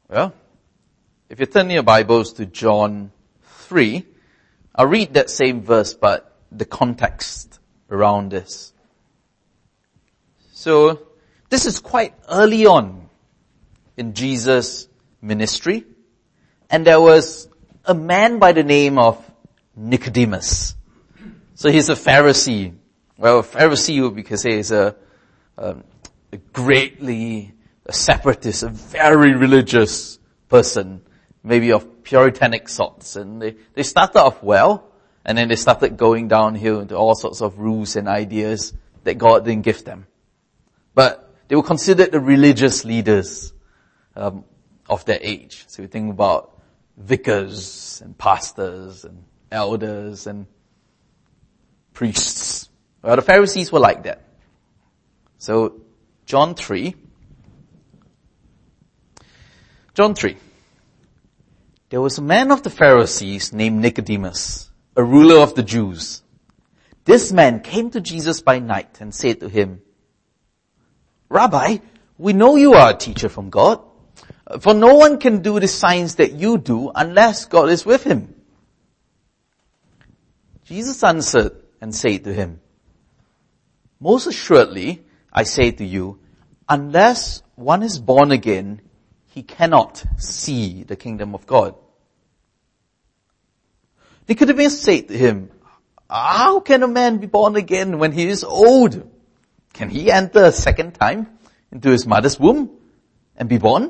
Well, if you turn your Bibles to John 3, I'll read that same verse, but the context around this. So, this is quite early on in Jesus' ministry, and there was a man by the name of Nicodemus. So he's a Pharisee. Well, a Pharisee, we could say, is a separatist, a very religious person, maybe of puritanic sorts. And they started off well, and then they started going downhill into all sorts of rules and ideas that God didn't give them. But they were considered the religious leaders of their age. So we think about vicars and pastors and elders and priests. Well, the Pharisees were like that. So John 3. There was a man of the Pharisees named Nicodemus, a ruler of the Jews. This man came to Jesus by night and said to him, "Rabbi, we know you are a teacher from God, for no one can do the signs that you do unless God is with him." Jesus answered and said to him, "Most assuredly, I say to you, unless one is born again, he cannot see the kingdom of God." Nicodemus said to him, "How can a man be born again when he is old? Can he enter a second time into his mother's womb and be born?"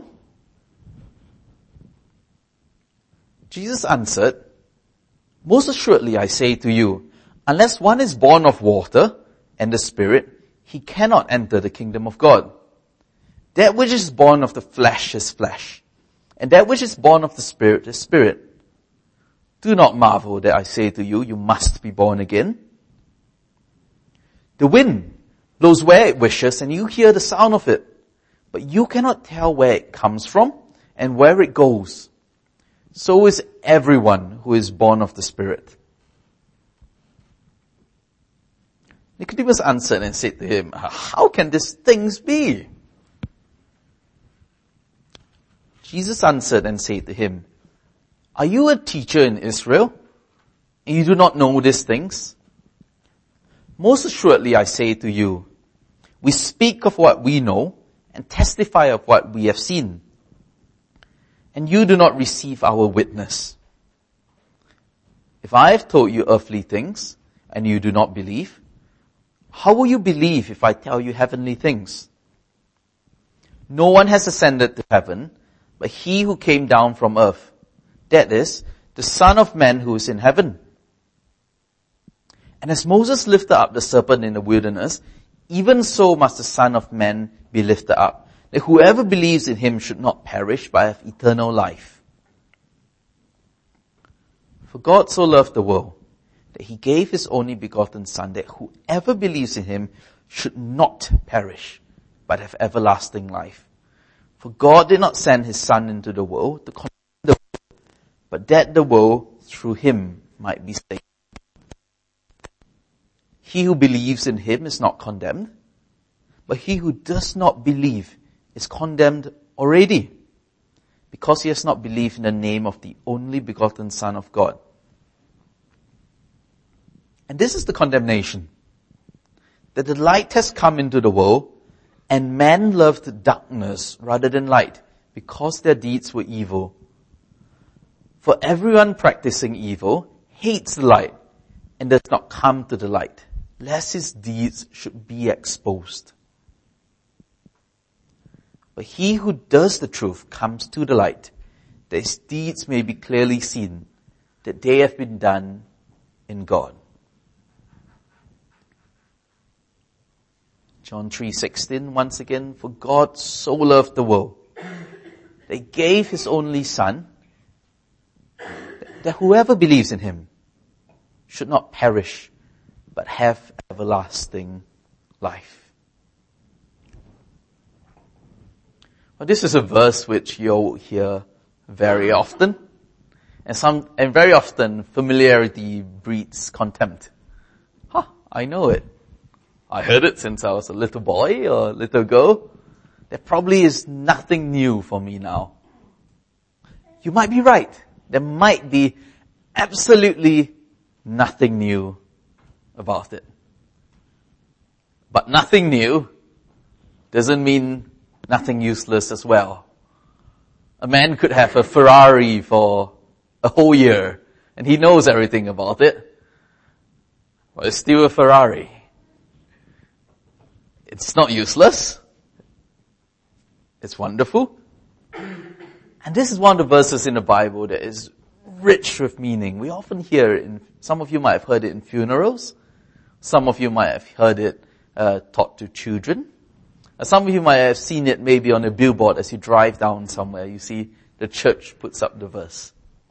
Jesus answered, "Most assuredly I say to you, unless one is born of water and the Spirit, he cannot enter the kingdom of God. That which is born of the flesh is flesh, and that which is born of the Spirit is spirit. Do not marvel that I say to you, you must be born again. The wind blows where it wishes, and you hear the sound of it, but you cannot tell where it comes from and where it goes. So is everyone who is born of the Spirit." Nicodemus answered and said to him, "How can these things be?" Jesus answered and said to him, "Are you a teacher in Israel, and you do not know these things? Most assuredly I say to you, we speak of what we know and testify of what we have seen, and you do not receive our witness. If I have told you earthly things, and you do not believe, how will you believe if I tell you heavenly things? No one has ascended to heaven, but he who came down from earth, that is, the Son of Man who is in heaven. And as Moses lifted up the serpent in the wilderness, even so must the Son of Man be lifted up, that whoever believes in him should not perish but have eternal life. For God so loved the world, that he gave his only begotten Son, that whoever believes in him should not perish but have everlasting life. For God did not send his Son into the world to condemn the world, but that the world through him might be saved. He who believes in him is not condemned, but he who does not believe is condemned already, because he has not believed in the name of the only begotten Son of God. And this is the condemnation, that the light has come into the world, and man loved darkness rather than light, because their deeds were evil. For everyone practicing evil hates the light, and does not come to the light, lest his deeds should be exposed. But he who does the truth comes to the light, that his deeds may be clearly seen, that they have been done in God." John 3:16, once again, "For God so loved the world, that he gave his only Son, that whoever believes in him should not perish, but have everlasting life." Well, this is a verse which you'll hear very often, and very often familiarity breeds contempt. I know it. I heard it since I was a little boy or a little girl. There probably is nothing new for me now. you might be right. There might be absolutely nothing new about it. But nothing new doesn't mean nothing useless as well. A man could have a Ferrari for a whole year and he knows everything about it. But it's still a Ferrari. It's not useless. It's wonderful. And this is one of the verses in the Bible that is rich with meaning. We often hear it some of you might have heard it in funerals. Some of you might have heard it taught to children. Some of you might have seen it maybe on a billboard as you drive down somewhere. You see the church puts up the verse.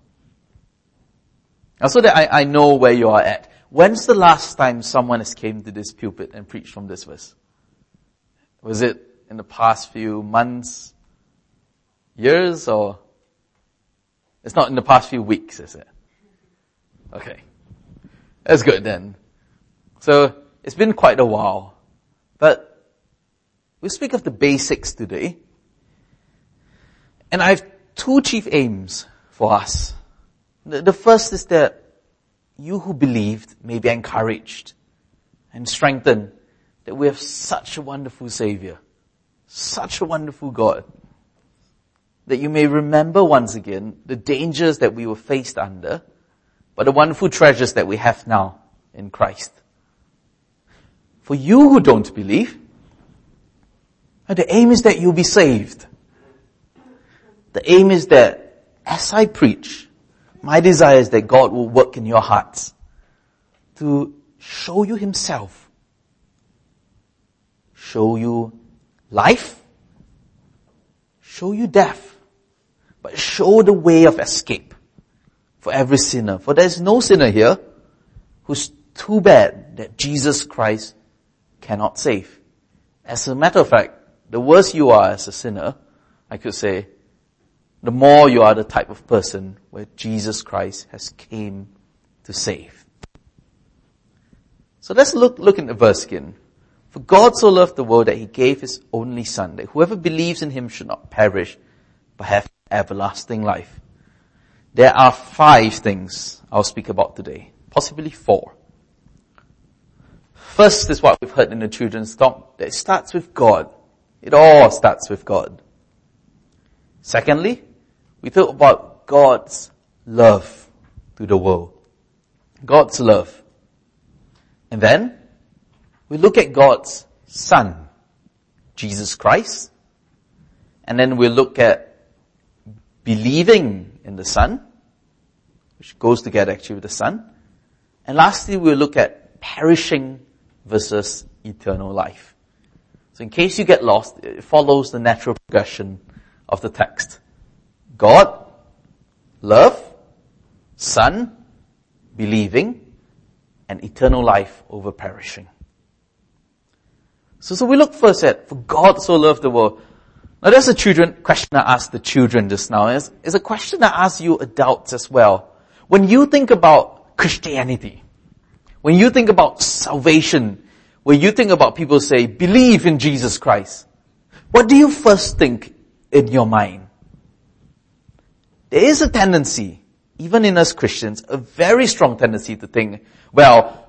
Now, so that I know where you are at. When's the last time someone has came to this pulpit and preached from this verse? Was it in the past few months, years, or it's not in the past few weeks, is it? Okay. That's good then. So it's been quite a while. But we'll speak of the basics today. And I have two chief aims for us. The first is that you who believed may be encouraged and strengthened that we have such a wonderful Savior, such a wonderful God, that you may remember once again the dangers that we were faced under, but the wonderful treasures that we have now in Christ. For you who don't believe, the aim is that you'll be saved. The aim is that as I preach, my desire is that God will work in your hearts to show you Himself, show you life, show you death, but show the way of escape for every sinner. For there's no sinner here who's too bad that Jesus Christ cannot save. As a matter of fact, the worse you are as a sinner, I could say, the more you are the type of person where Jesus Christ has came to save. So let's look in the verse again. For God so loved the world that He gave His only Son, that whoever believes in Him should not perish, but have everlasting life. There are 5 things I'll speak about today, possibly 4. First is what we've heard in the children's talk, that it starts with God. It all starts with God. Secondly, we talk about God's love to the world. God's love. And then, we look at God's Son, Jesus Christ. And then we'll look at believing in the Son, which goes together actually with the Son. And lastly, we'll look at perishing versus eternal life. So in case you get lost, it follows the natural progression of the text. God, love, Son, believing, and eternal life over perishing. So we look first at, for God so loved the world. Now that's a question I asked the children just now. It's a question I ask you adults as well. When you think about Christianity, when you think about salvation, when you think about people say, believe in Jesus Christ, what do you first think in your mind? There is a tendency, even in us Christians, a very strong tendency to think, well,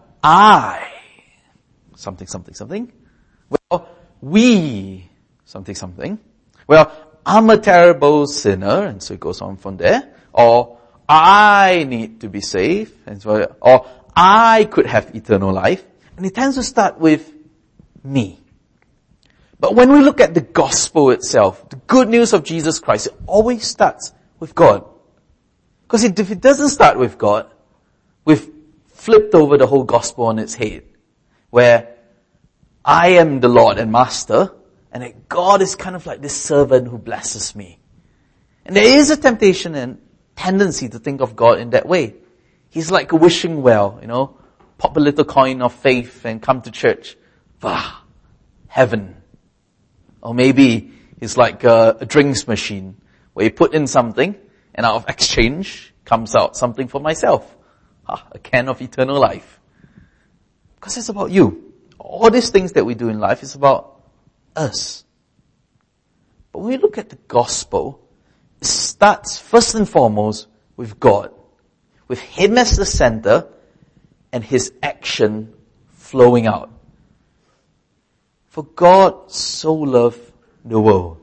something. Well, we, something. Well, I'm a terrible sinner, and so it goes on from there. Or, I need to be saved, and so, or I could have eternal life. And it tends to start with me. But when we look at the gospel itself, the good news of Jesus Christ, it always starts with God. Because if it doesn't start with God, we've flipped over the whole gospel on its head. Where I am the Lord and Master, and that God is kind of like this servant who blesses me. And there is a temptation and tendency to think of God in that way. He's like a wishing well, pop a little coin of faith and come to church. Heaven. Or maybe it's like a drinks machine where you put in something and out of exchange comes out something for myself. A can of eternal life. Because it's about you. All these things that we do in life is about us. But when we look at the gospel, it starts first and foremost with God, with Him as the center and His action flowing out. For God so loved the world.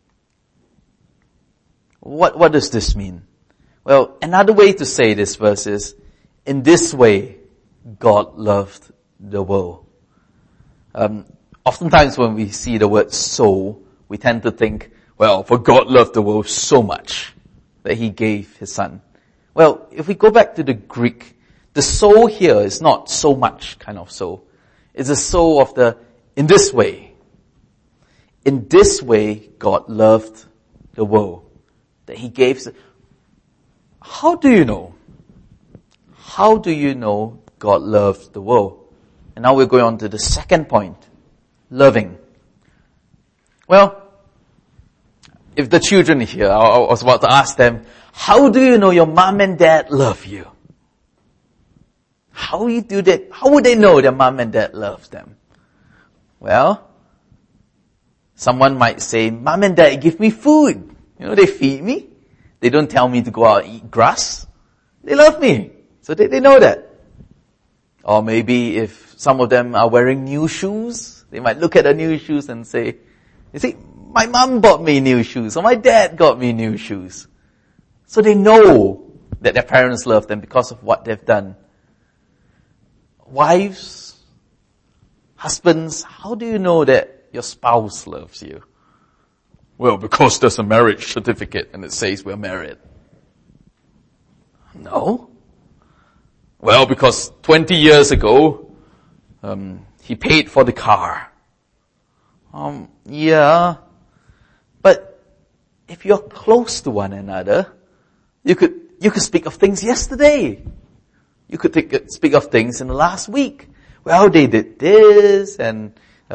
What does this mean? Well, another way to say this verse is, in this way, God loved the world. Oftentimes when we see the word so, we tend to think, well, for God loved the world so much that He gave His Son. Well, if we go back to the Greek, the so here is not so much kind of so. It's a so of the, in this way. In this way, God loved the world. That He gave. How do you know? How do you know God loved the world? And now we're going on to the second point. Loving. Well, if the children here, I was about to ask them, how do you know your mom and dad love you? How you do that? How would they know their mom and dad loves them? Well, someone might say, mom and dad give me food. They feed me. They don't tell me to go out and eat grass. They love me. So they know that. Or maybe if some of them are wearing new shoes, they might look at the new shoes and say, you see, my mom bought me new shoes, or my dad got me new shoes. So they know that their parents love them because of what they've done. Wives, husbands, how do you know that your spouse loves you? Well, because there's a marriage certificate and it says we're married. No. Well, because 20 years ago, he paid for the car. Yeah. But if you're close to one another, you could speak of things yesterday. You could speak of things in the last week. Well, they did this and,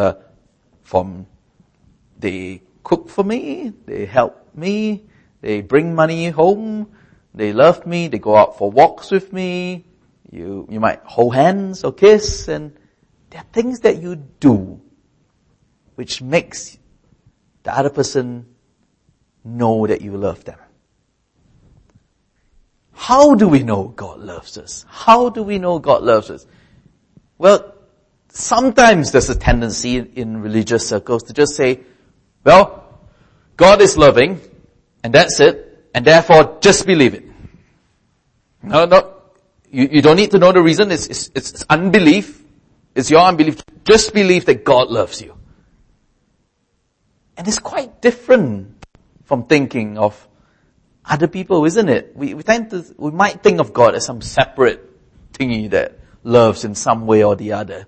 they cook for me, they help me, they bring money home, they love me, they go out for walks with me, you might hold hands or kiss, and there are things that you do which makes the other person know that you love them. How do we know God loves us? How do we know God loves us? Well, sometimes there's a tendency in religious circles to just say, well, God is loving, and that's it, and therefore just believe it. No, you don't need to know the reason. It's unbelief. It's your unbelief. Just believe that God loves you. And it's quite different from thinking of other people, isn't it? We might think of God as some separate thingy that loves in some way or the other.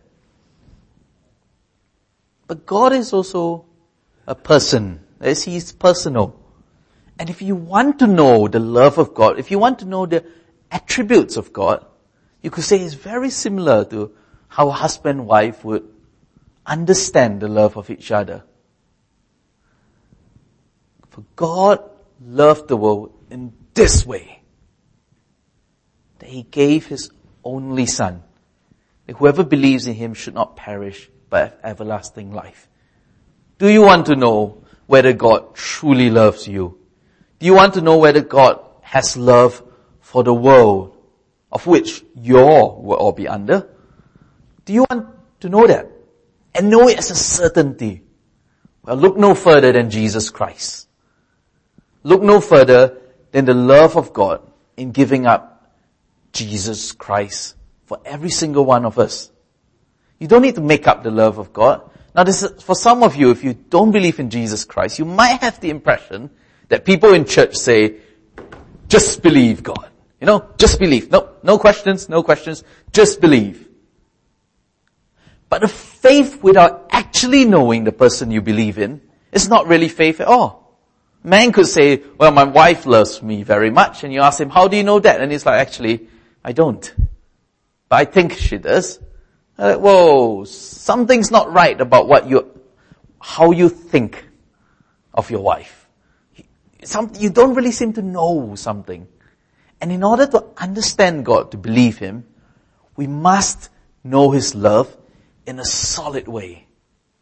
But God is also a person, as He's personal. And if you want to know the love of God, if you want to know the attributes of God, you could say it's very similar to how a husband and wife would understand the love of each other. For God loved the world in this way, that He gave His only Son, that whoever believes in Him should not perish but have everlasting life. Do you want to know whether God truly loves you? Do you want to know whether God has love for the world, of which you will all be under? Do you want to know that? And know it as a certainty? Well, look no further than Jesus Christ. Look no further than the love of God in giving up Jesus Christ for every single one of us. You don't need to make up the love of God. Now, this is, for some of you, if you don't believe in Jesus Christ, you might have the impression that people in church say, just believe God. Just believe. No questions, just believe. But the faith without actually knowing the person you believe in is not really faith at all. Man could say, well, my wife loves me very much, and you ask him, how do you know that? And he's like, actually, I don't. But I think she does. Whoa, something's not right about how you think of your wife. You don't really seem to know something. And in order to understand God, to believe Him, we must know His love in a solid way.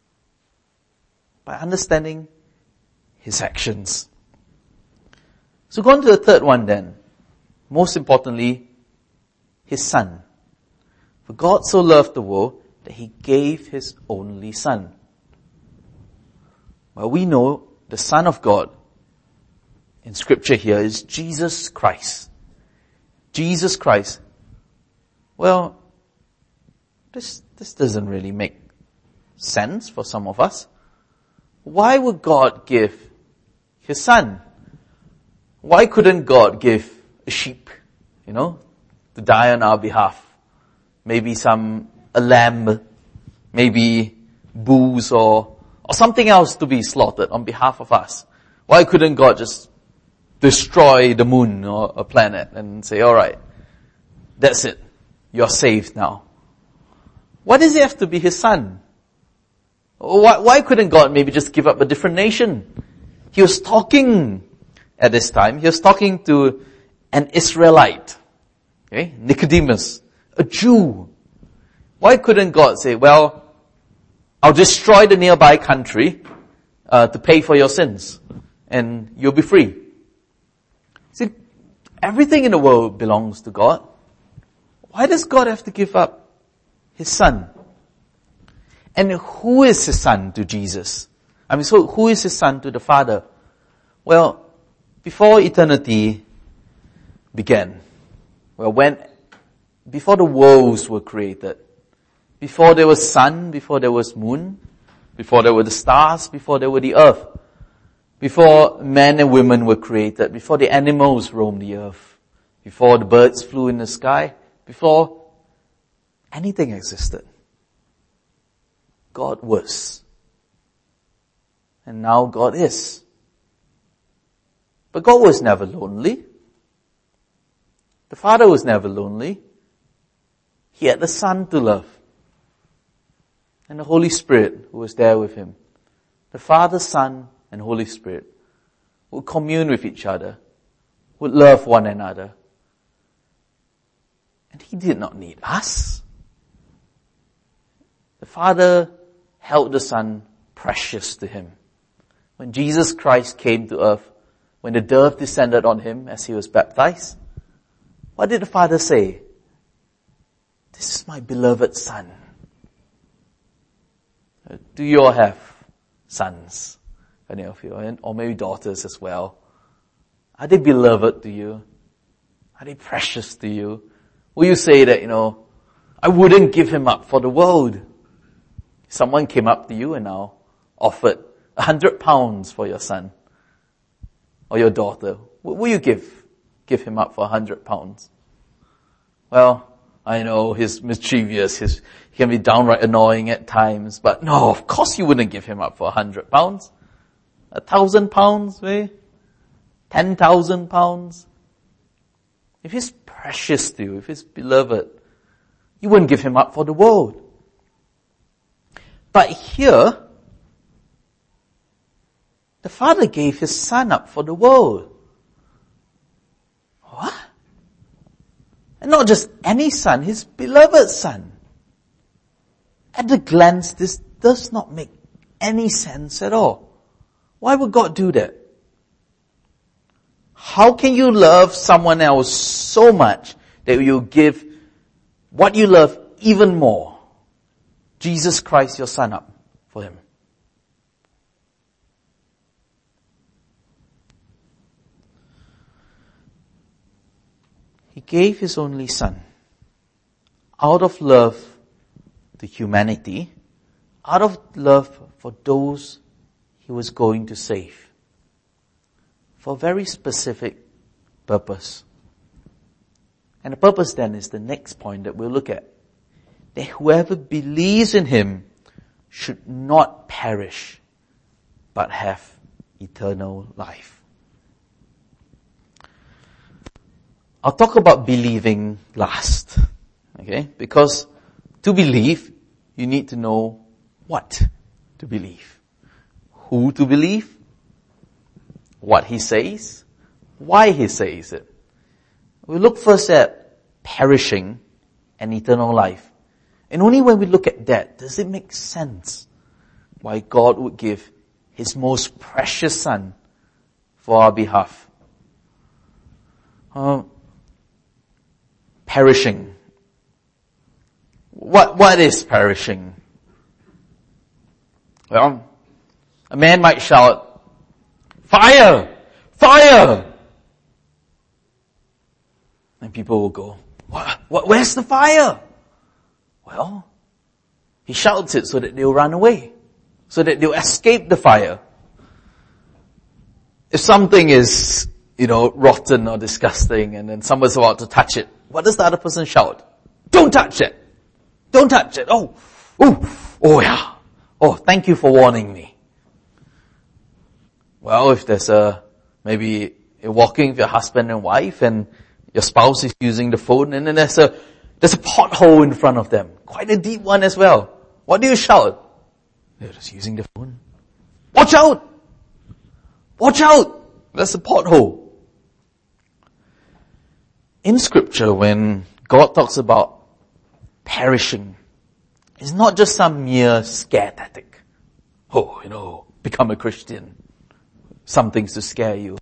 By understanding His actions. So go on to the third one then. Most importantly, His Son. For God so loved the world that He gave His only Son. Well, we know the Son of God in Scripture here is Jesus Christ. Jesus Christ. Well, this doesn't really make sense for some of us. Why would God give His Son? Why couldn't God give a sheep, to die on our behalf? Maybe a lamb, maybe bulls or something else to be slaughtered on behalf of us. Why couldn't God just destroy the moon or a planet and say, all right, that's it. You're saved now. Why does it have to be His Son? Why couldn't God maybe just give up a different nation? He was talking at this time. He was talking to an Israelite, Nicodemus, a Jew. Why couldn't God say, well, I'll destroy the nearby country to pay for your sins and you'll be free? See, everything in the world belongs to God. Why does God have to give up His Son? And who is His Son to Jesus? So who is His Son to the Father? Well, before eternity began, before the worlds were created, before there was sun, before there was moon, before there were the stars, before there were the earth, before men and women were created, before the animals roamed the earth, before the birds flew in the sky, before anything existed, God was. And now God is. But God was never lonely. The Father was never lonely. He had the Son to love. And the Holy Spirit who was there with Him. The Father, Son, and Holy Spirit would commune with each other, would love one another. And He did not need us. The Father held the Son precious to Him. When Jesus Christ came to earth, when the dove descended on Him as He was baptized, what did the Father say? This is my beloved Son. Do you all have sons? Any of you? Or maybe daughters as well. Are they beloved to you? Are they precious to you? Will you say that, I wouldn't give him up for the world? Someone came up to you and now offered £100 for your son or your daughter. Will you give him up for £100? Well, I know he's mischievous, he can be downright annoying at times, but no, of course you wouldn't give him up for £100. £1,000, maybe? £10,000? If he's precious to you, if he's beloved, you wouldn't give him up for the world. But here, the Father gave His Son up for the world. What? And not just any Son, His beloved Son. At a glance, this does not make any sense at all. Why would God do that? How can you love someone else so much that you give what you love even more? Jesus Christ, your Son, up for Him. He gave His only Son out of love to humanity, out of love for those He was going to save, for a very specific purpose. And the purpose then is the next point that we'll look at. That whoever believes in Him should not perish, but have eternal life. I'll talk about believing last. Okay? Because to believe, you need to know what to believe. Who to believe, what He says, why He says it. We look first at perishing and eternal life. And only when we look at that does it make sense why God would give His most precious Son for our behalf. Perishing. What is perishing? Well, a man might shout, "Fire! Fire!" And people will go, "What? Where's the fire?" Well, he shouts it so that they'll run away, so that they'll escape the fire. If something is, rotten or disgusting and then someone's about to touch it, what does the other person shout? "Don't touch it! Don't touch it! Oh yeah. Oh, thank you for warning me." Well, if there's maybe you're walking with your husband and wife and your spouse is using the phone and then there's a pothole in front of them. Quite a deep one as well. What do you shout? They're just using the phone. "Watch out! Watch out! There's a pothole." In scripture, when God talks about perishing, it's not just some mere scare tactic. Become a Christian. Some things to scare you.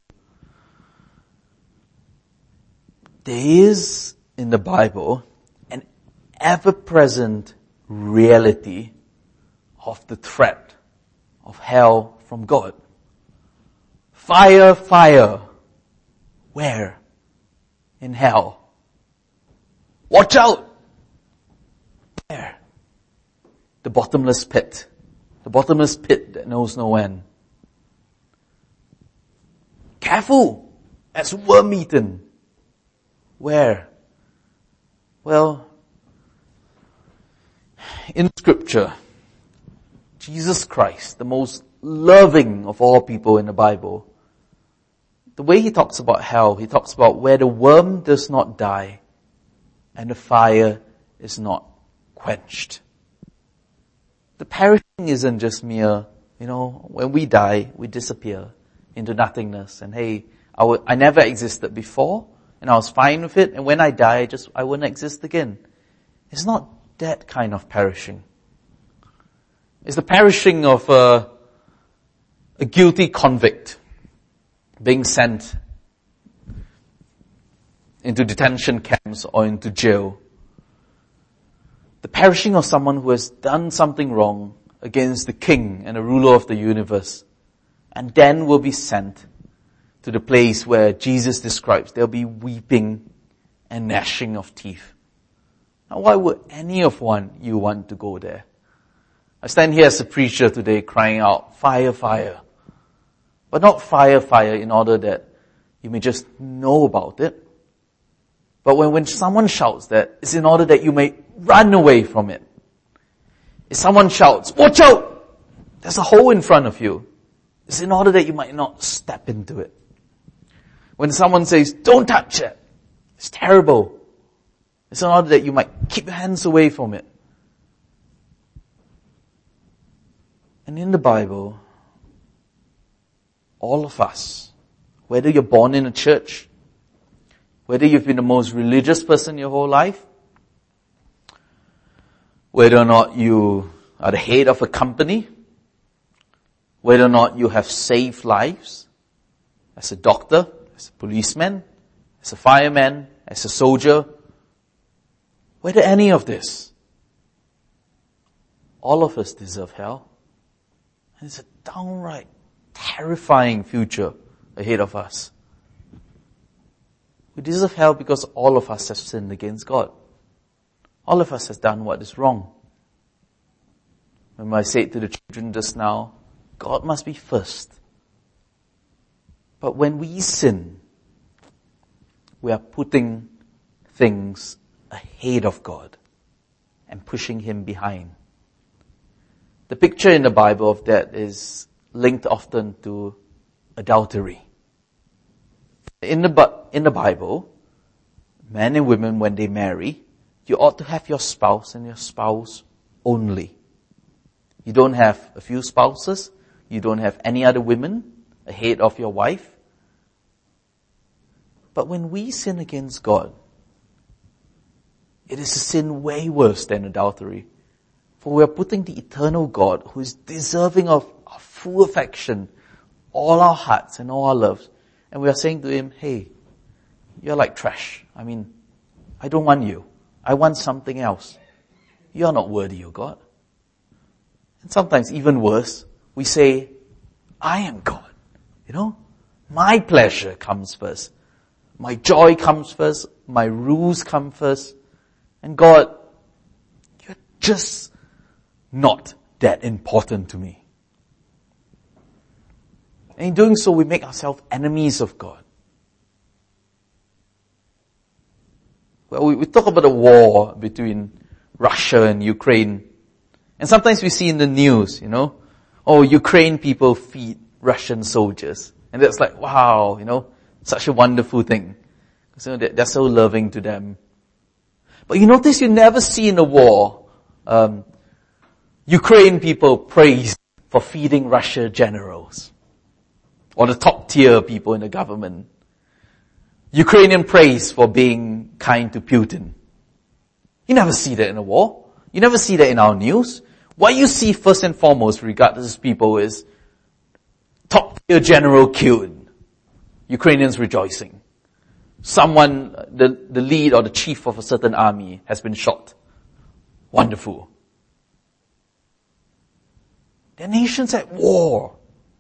There is, in the Bible, an ever-present reality of the threat of hell from God. Fire, fire. Where? In hell. Watch out! Where? The bottomless pit. The bottomless pit that knows no end. Careful! That's worm-eaten. Where? Well, in scripture, Jesus Christ, the most loving of all people in the Bible, the way he talks about hell, he talks about where the worm does not die and the fire is not quenched. The perishing isn't just mere, when we die, we disappear into nothingness and hey, I never existed before and I was fine with it and when I die, I wouldn't exist again. It's not that kind of perishing. It's the perishing of a guilty convict being sent into detention camps or into jail. The perishing of someone who has done something wrong against the king and the ruler of the universe and then will be sent to the place where Jesus describes there'll be weeping and gnashing of teeth. Now why would any of you want to go there? I stand here as a preacher today crying out, "Fire, fire." But not fire, fire in order that you may just know about it. But when someone shouts that, it's in order that you may run away from it. If someone shouts, "Watch out! There's a hole in front of you," it's in order that you might not step into it. When someone says, "Don't touch it," it's terrible. It's in order that you might keep your hands away from it. And in the Bible, all of us, whether you're born in a church, whether you've been the most religious person your whole life, whether or not you are the head of a company, whether or not you have saved lives, as a doctor, as a policeman, as a fireman, as a soldier, whether any of this, all of us deserve hell. And it's a downright terrifying future ahead of us. We deserve hell because all of us have sinned against God. All of us has done what is wrong. Remember I said to the children just now, God must be first. But when we sin, we are putting things ahead of God and pushing Him behind. The picture in the Bible of that is linked often to adultery. In the Bible, men and women, when they marry, you ought to have your spouse and your spouse only. You don't have a few spouses. You don't have any other women ahead of your wife. But when we sin against God, it is a sin way worse than adultery. For we are putting the eternal God, who is deserving of our full affection, all our hearts and all our loves, and we are saying to Him, hey, you're like trash. I mean, I don't want you. I want something else. You're not worthy, O God. And sometimes even worse, we say, I am God. My pleasure comes first. My joy comes first. My rules come first. And God, you're just not that important to me. And in doing so, we make ourselves enemies of God. Well, we talk about a war between Russia and Ukraine. And sometimes we see in the news, Ukraine people feed Russian soldiers. And that's like, wow, such a wonderful thing. Because they're so loving to them. But you notice you never see in a war, Ukraine people praised for feeding Russia generals. Or the top tier people in the government. Ukrainian praise for being kind to Putin. You never see that in a war. You never see that in our news. What you see first and foremost, regardless of people, is top tier general killed. Ukrainians rejoicing. Someone, the lead or the chief of a certain army has been shot. Wonderful. The nations at war.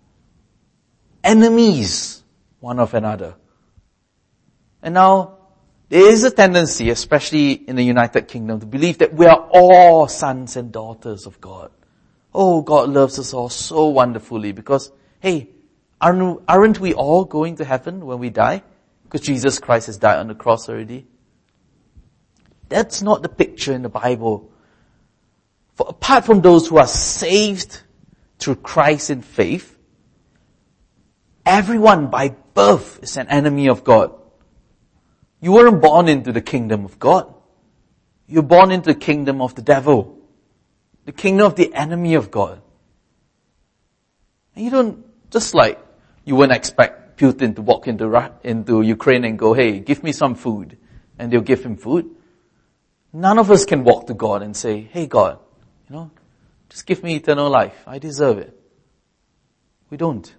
Enemies one of another. And now, there is a tendency, especially in the United Kingdom, to believe that we are all sons and daughters of God. Oh, God loves us all so wonderfully because, hey, aren't we all going to heaven when we die? Because Jesus Christ has died on the cross already. That's not the picture in the Bible. For apart from those who are saved through Christ in faith, everyone by birth is an enemy of God. You weren't born into the kingdom of God. You're born into the kingdom of the devil. The kingdom of the enemy of God. And you don't, just like you wouldn't expect Putin to walk into Ukraine and go, hey, give me some food. And they'll give him food. None of us can walk to God and say, hey God, just give me eternal life. I deserve it. We don't.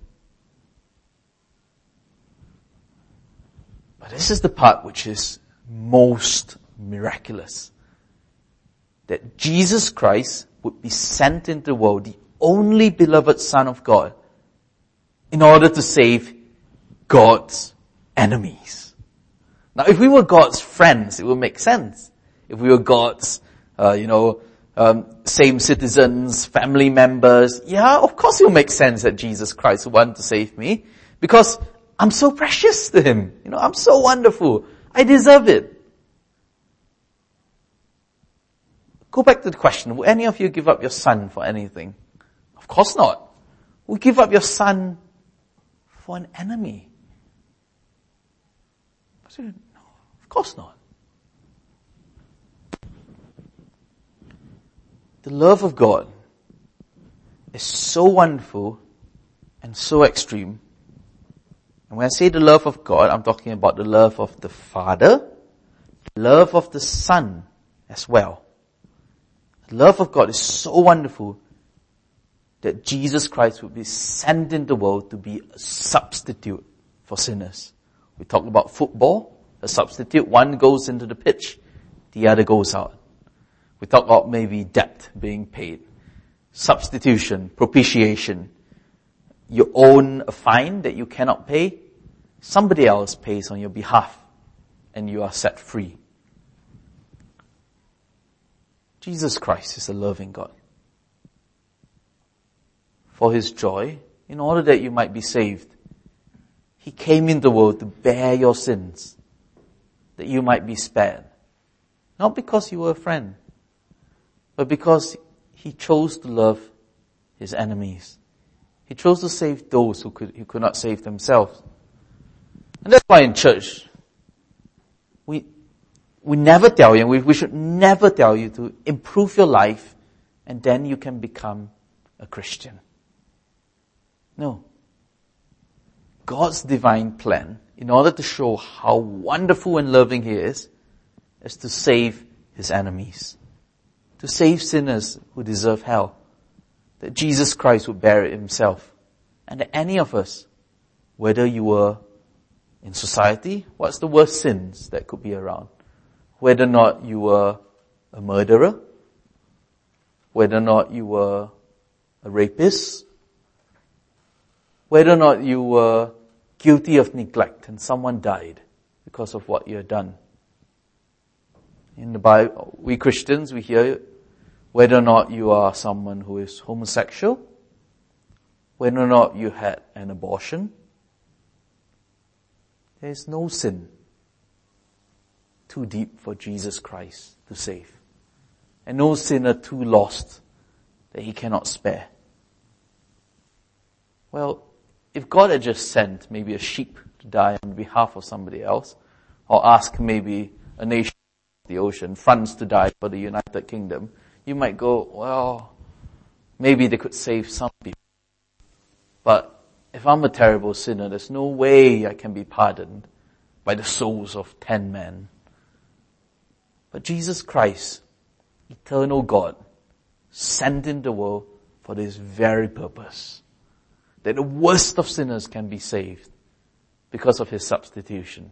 But this is the part which is most miraculous. That Jesus Christ would be sent into the world, the only beloved Son of God, in order to save God's enemies. Now, if we were God's friends, it would make sense. If we were God's, same citizens, family members, yeah, of course it will make sense that Jesus Christ would want to save me. Because I'm so precious to Him. I'm so wonderful. I deserve it. Go back to the question, will any of you give up your son for anything? Of course not. Will you give up your son for an enemy? No, of course not. The love of God is so wonderful and so extreme. And when I say the love of God, I'm talking about the love of the Father, the love of the Son as well. The love of God is so wonderful that Jesus Christ would be sent into the world to be a substitute for sinners. We talked about football, a substitute. One goes into the pitch, the other goes out. We talk about maybe debt being paid, substitution, propitiation. You own a fine that you cannot pay, somebody else pays on your behalf, and you are set free. Jesus Christ is a loving God. For His joy, in order that you might be saved, He came into the world to bear your sins, that you might be spared. Not because you were a friend, but because He chose to love His enemies. He chose to save those who could not save themselves. And that's why in church, we never tell you, we should never tell you to improve your life and then you can become a Christian. No. God's divine plan, in order to show how wonderful and loving He is to save His enemies. To save sinners who deserve hell. That Jesus Christ would bear it Himself. And that any of us, whether you were in society, what's the worst sins that could be around? Whether or not you were a murderer, whether or not you were a rapist, whether or not you were guilty of neglect and someone died because of what you had done. In the Bible, we Christians, we hear whether or not you are someone who is homosexual, whether or not you had an abortion. There is no sin too deep for Jesus Christ to save. And no sinner too lost that he cannot spare. Well, if God had just sent maybe a sheep to die on behalf of somebody else, or ask maybe a nation of the ocean, France to die for the United Kingdom, you might go, well, maybe they could save some people. But if I'm a terrible sinner, there's no way I can be pardoned by the souls of 10 men. But Jesus Christ, eternal God, sent in the world for this very purpose. That the worst of sinners can be saved because of his substitution.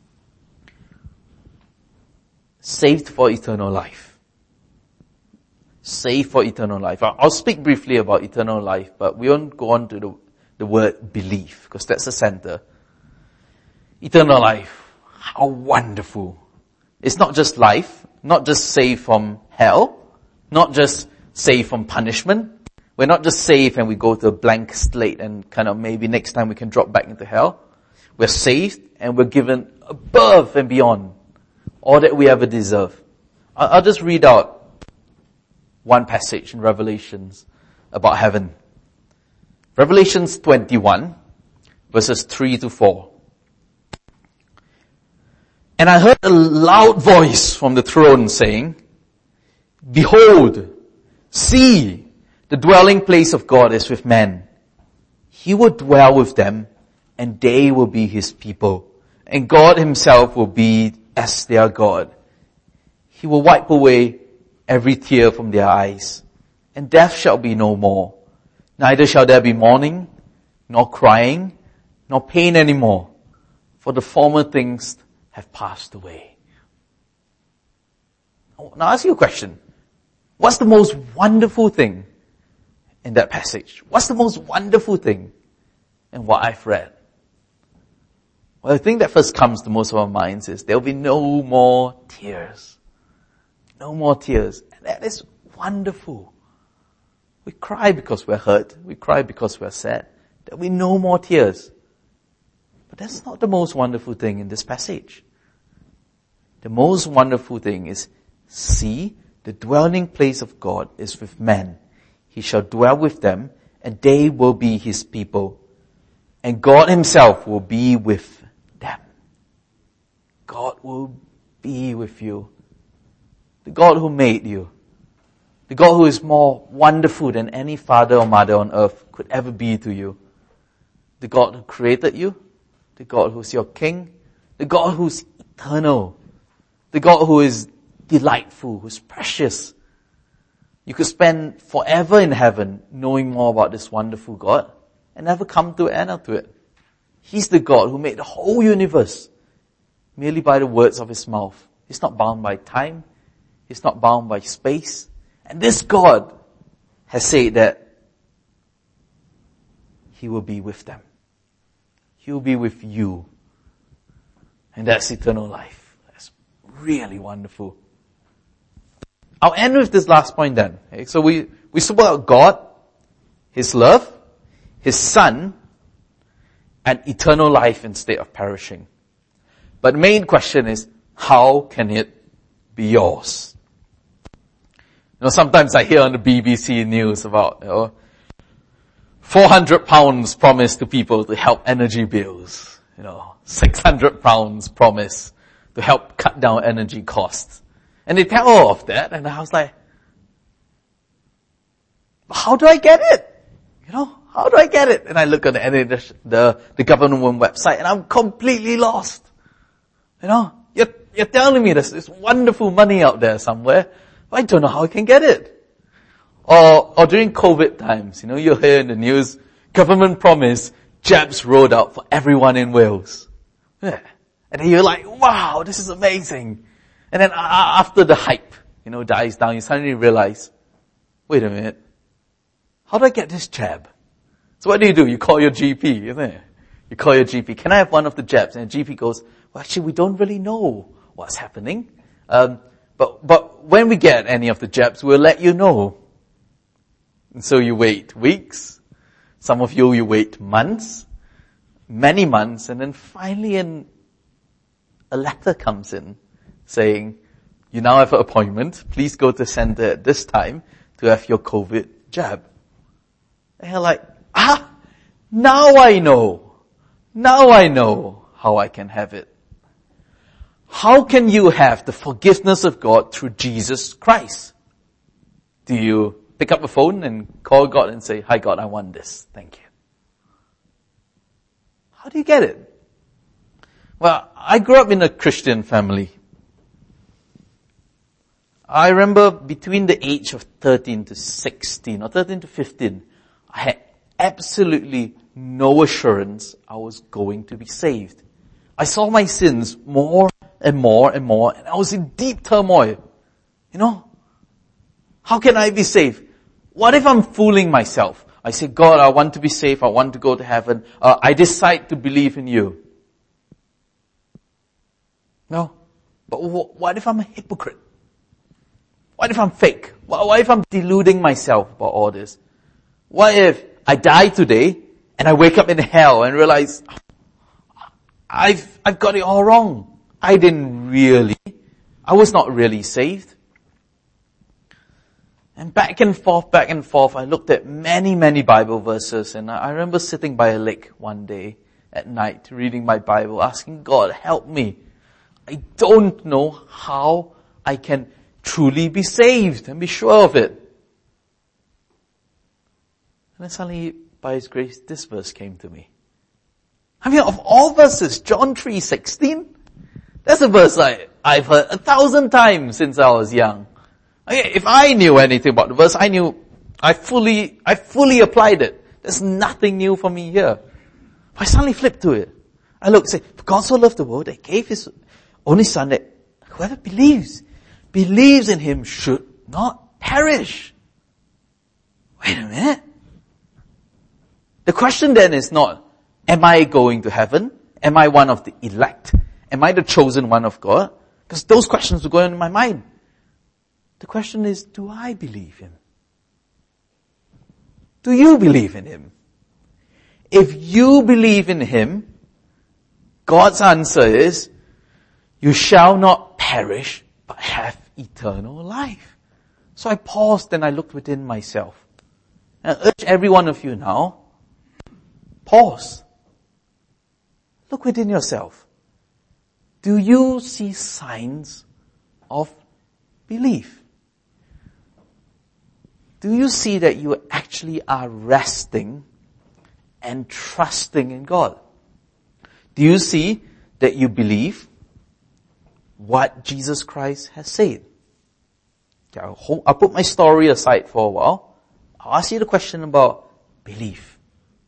Saved for eternal life. Saved for eternal life. I'll speak briefly about eternal life, but we won't go on to the word belief, because that's the center. Eternal life. How wonderful. It's not just life, not just saved from hell, not just saved from punishment. We're not just saved and we go to a blank slate and kind of maybe next time we can drop back into hell. We're saved and we're given above and beyond all that we ever deserve. I'll just read out one passage in Revelations about heaven. Revelations 21, verses 3 to 4. And I heard a loud voice from the throne saying, Behold, see, the dwelling place of God is with men. He will dwell with them, and they will be his people. And God himself will be as their God. He will wipe away every tear from their eyes, and death shall be no more. Neither shall there be mourning, nor crying, nor pain anymore, for the former things have passed away. Now I'll ask you a question. What's the most wonderful thing in that passage? What's the most wonderful thing in what I've read? Well, the thing that first comes to most of our minds is there'll be no more tears. No more tears. And that is wonderful. We cry because we're hurt. We cry because we're sad. There'll be no more tears. But that's not the most wonderful thing in this passage. The most wonderful thing is, see, the dwelling place of God is with men. He shall dwell with them, and they will be his people. And God himself will be with them. God will be with you. The God who made you. The God who is more wonderful than any father or mother on earth could ever be to you. The God who created you. The God who's your king. The God who's eternal. The God who is delightful, who's precious. You could spend forever in heaven knowing more about this wonderful God and never come to an end to it. He's the God who made the whole universe merely by the words of his mouth. He's not bound by time. He's not bound by space. And this God has said that he will be with them. He will be with you. And that's eternal life. That's really wonderful. I'll end with this last point then. Okay? So we spoke about God, his love, his Son, and eternal life instead of perishing. But the main question is, how can it be yours? Sometimes I hear on the BBC news about, £400 promised to people to help energy bills. £600 promised to help cut down energy costs. And they tell all of that, and I was like, how do I get it? How do I get it? And I look at the government website, and I'm completely lost. You're telling me there's this wonderful money out there somewhere, but I don't know how I can get it. Or during COVID times, you'll hear in the news, government promise jabs rolled out for everyone in Wales. Yeah. And then you're like, wow, this is amazing. And then after the hype, dies down, you suddenly realize, wait a minute, how do I get this jab? So what do? You call your GP, isn't it? You call your GP, can I have one of the jabs? And the GP goes, well, actually, we don't really know what's happening. But when we get any of the jabs, we'll let you know. And so you wait weeks. Some of you wait months, many months, and then finally a letter comes in saying, you now have an appointment. Please go to the center at this time to have your COVID jab. And you're like, now I know. Now I know how I can have it. How can you have the forgiveness of God through Jesus Christ? Do you pick up the phone and call God and say, hi God, I want this. Thank you. How do you get it? Well, I grew up in a Christian family. I remember between the age of 13 to 16 or 13 to 15, I had absolutely no assurance I was going to be saved. I saw my sins more and more and more, and I was in deep turmoil. How can I be saved? What if I'm fooling myself? I say, God, I want to be saved. I want to go to heaven. I decide to believe in you. No. But what if I'm a hypocrite? What if I'm fake? What if I'm deluding myself about all this? What if I die today and I wake up in hell and realize I've got it all wrong. I was not really saved. And back and forth, I looked at many Bible verses, and I remember sitting by a lake one day at night reading my Bible, asking God, help me. I don't know how I can truly be saved and be sure of it. And then suddenly, by His grace, this verse came to me. I mean, of all verses, John 3:16, that's a verse I've heard 1,000 times since I was young. Okay, if I knew anything about the verse, I fully applied it. There's nothing new for me here. I suddenly flipped to it. I look and say, for God so loved the world that He gave His only Son, that whoever believes in Him should not perish. Wait a minute. The question then is not, am I going to heaven? Am I one of the elect? Am I the chosen one of God? Because those questions were going on in my mind. The question is, do I believe Him? Do you believe in Him? If you believe in Him, God's answer is, you shall not perish, but have eternal life. So I paused and I looked within myself. And I urge every one of you now, pause. Look within yourself. Do you see signs of belief? Do you see that you actually are resting and trusting in God? Do you see that you believe what Jesus Christ has said? Okay, I'll put my story aside for a while. I'll ask you the question about belief.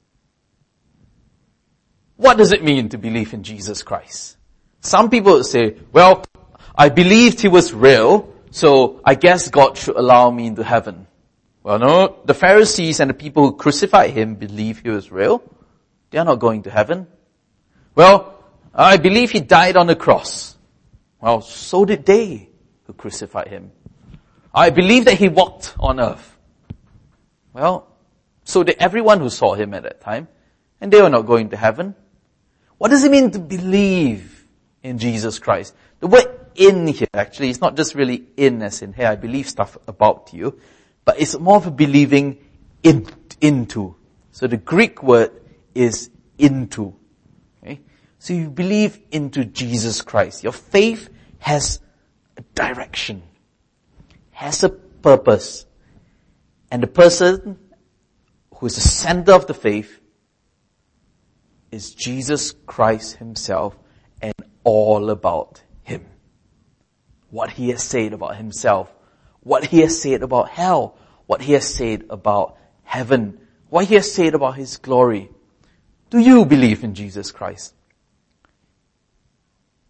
What does it mean to believe in Jesus Christ? Some people say, well, I believed He was real, so I guess God should allow me into heaven. Well, no, the Pharisees and the people who crucified Him believe He was real. They are not going to heaven. Well, I believe He died on the cross. Well, so did they who crucified Him. I believe that He walked on earth. Well, so did everyone who saw Him at that time. And they were not going to heaven. What does it mean to believe in Jesus Christ? The word in here actually is not just really in as in, hey, I believe stuff about you, but it's more of a believing into. So the Greek word is into. Okay? So you believe into Jesus Christ. Your faith has a direction, has a purpose. And the person who is the center of the faith is Jesus Christ Himself and all about Him. What He has said about Himself, what He has said about hell, what He has said about heaven, what He has said about His glory. Do you believe in Jesus Christ?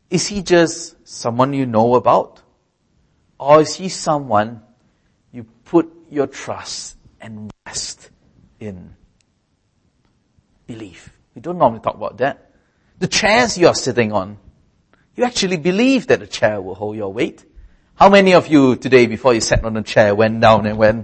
Is he just someone you know about? Or is he someone you put your trust and rest in? Belief. We don't normally talk about that. The chairs you are sitting on, you actually believe that the chair will hold your weight. How many of you today, before you sat on the chair, went down and went,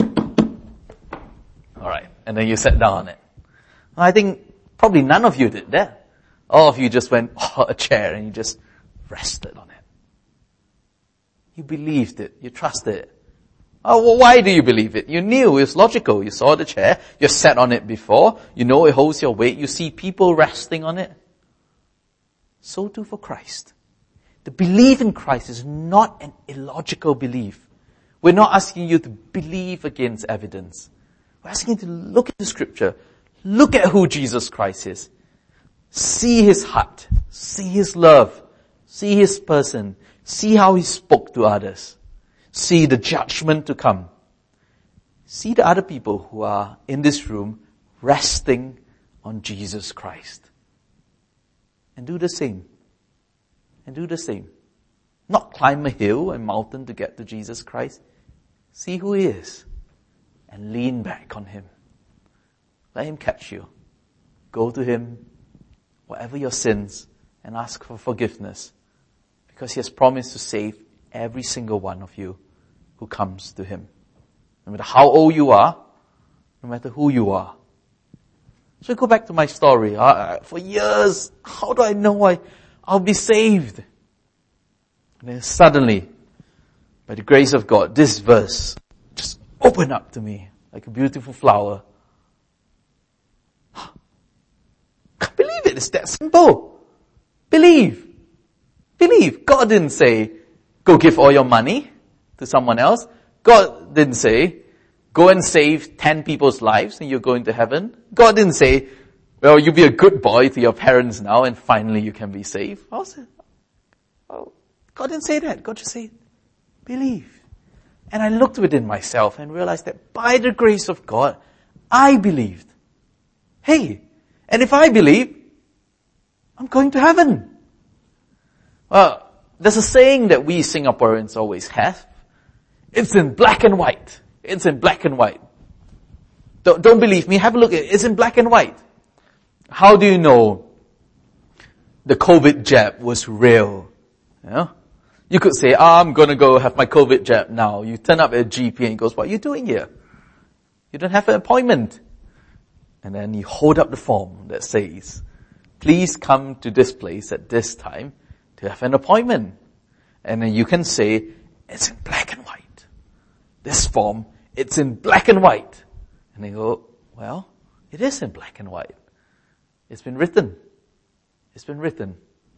alright, and then you sat down on it? I think probably none of you did that. All of you just went, a chair, and you just rested on it. You believed it. You trusted it. Oh, well, why do you believe it? You knew it was logical. You saw the chair. You sat on it before. You know it holds your weight. You see people resting on it. So too for Christ. The belief in Christ is not an illogical belief. We're not asking you to believe against evidence. We're asking you to look at the scripture. Look at who Jesus Christ is. See his heart. See his love. See his person. See how he spoke to others. See the judgment to come. See the other people who are in this room resting on Jesus Christ. And do the same. And do the same. Not climb a hill and mountain to get to Jesus Christ. See who he is. And lean back on him. Let him catch you. Go to him, whatever your sins, and ask for forgiveness. Because he has promised to save every single one of you who comes to him. No matter how old you are, no matter who you are. So go back to my story. For years, how do I know I'll be saved? And then suddenly, by the grace of God, this verse just opened up to me like a beautiful flower. Can't believe it. It's that simple. Believe. Believe. God didn't say, go give all your money to someone else. God didn't say, go and save 10 people's lives and you're going to heaven. God didn't say, well, you be a good boy to your parents now and finally you can be saved. God didn't say that. God just said, believe. And I looked within myself and realized that by the grace of God, I believed. Hey, and if I believe, I'm going to heaven. Well, there's a saying that we Singaporeans always have. It's in black and white. It's in black and white. Don't believe me, have a look at it. It's in black and white. How do you know the COVID jab was real? You know? You could say, I'm gonna go have my COVID jab now. You turn up at a GP and he goes, what are you doing here? You don't have an appointment. And then you hold up the form that says, please come to this place at this time to have an appointment. And then you can say, it's in black and white. This form, it's in black and white. And they go, well, it is in black and white. It's been written. It's been written.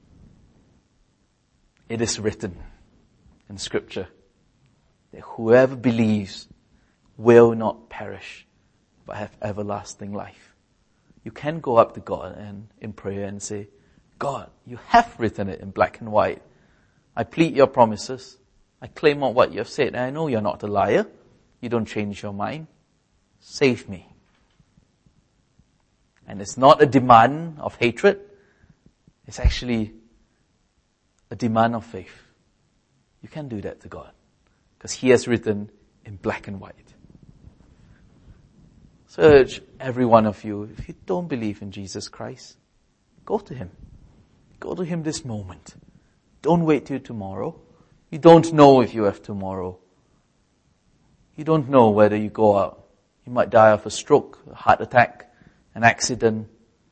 It is written in scripture that whoever believes will not perish, but have everlasting life. You can go up to God and in prayer and say, God, you have written it in black and white. I plead your promises. I claim on what you have said. And I know you're not a liar. You don't change your mind. Save me. And it's not a demand of hatred. It's actually a demand of faith. You can do that to God. Because he has written in black and white. So I urge every one of you, if you don't believe in Jesus Christ, go to him. Go to him this moment. Don't wait till tomorrow. You don't know if you have tomorrow. You don't know whether you go out. You might die of a stroke, a heart attack, an accident.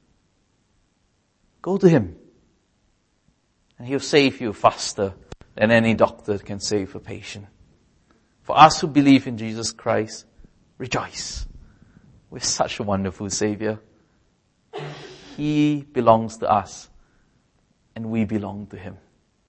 Go to him. And he'll save you faster than any doctor can save a patient. For us who believe in Jesus Christ, rejoice. We're such a wonderful Savior. He belongs to us, and we belong to him.